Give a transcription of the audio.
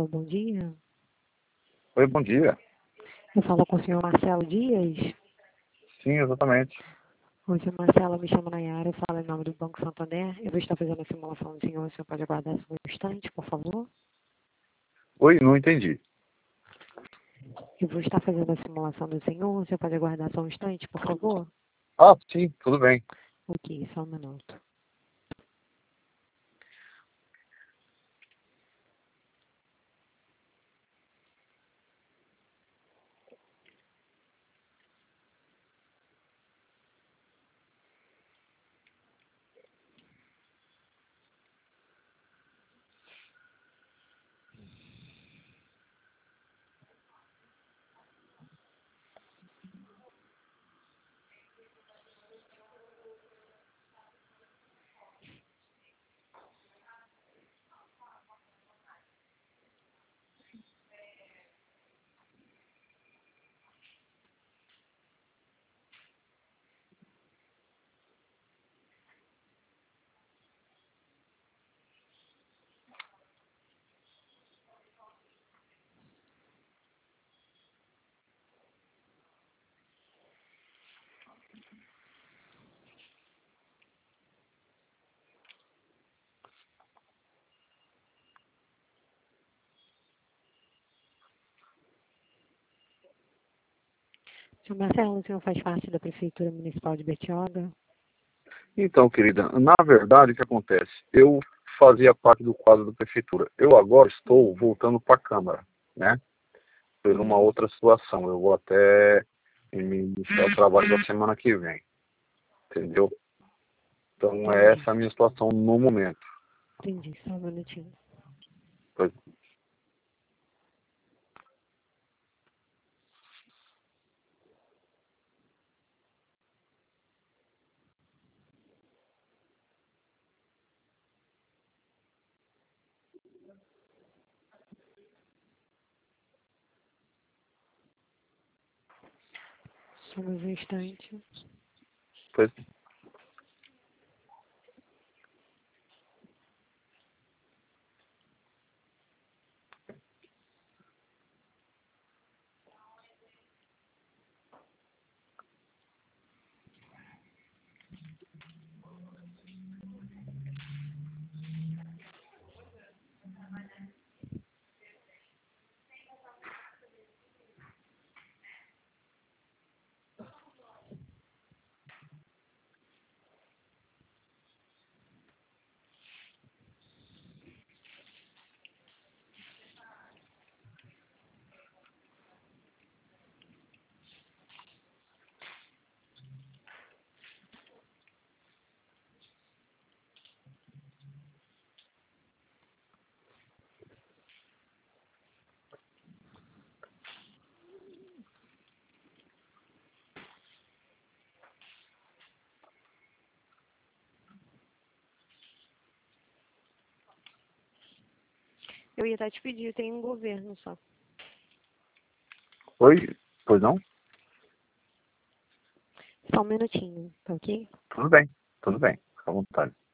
bom dia. Oi, bom dia. Eu falo com o senhor Marcelo Dias. Sim, exatamente. O senhor Marcelo, me chama Nayara, eu falo em nome do Banco Santander. Eu vou estar fazendo a simulação do senhor. O senhor pode aguardar só um instante, por favor? Oi, não entendi. Eu vou estar fazendo a simulação do senhor. O senhor pode aguardar só um instante, por favor? Ah, sim, tudo bem. Ok, só um minuto. Senhor Marcelo, o senhor faz parte da Prefeitura Municipal de Bertioga? Então, querida, na verdade, o que acontece? Eu fazia parte do quadro da prefeitura. Eu agora estou voltando para a Câmara, né? Por uma outra situação. Eu vou até iniciar o trabalho da semana que vem. Entendeu? Então, é Entendi. essa a minha situação no momento. Entendi, só um minutinho. Pois- Só mais um instante. pois- Eu ia até te pedir, tem um governo só. Oi? Pois não? Só um minutinho, tá ok? Tudo bem. Tudo bem. Fica à vontade.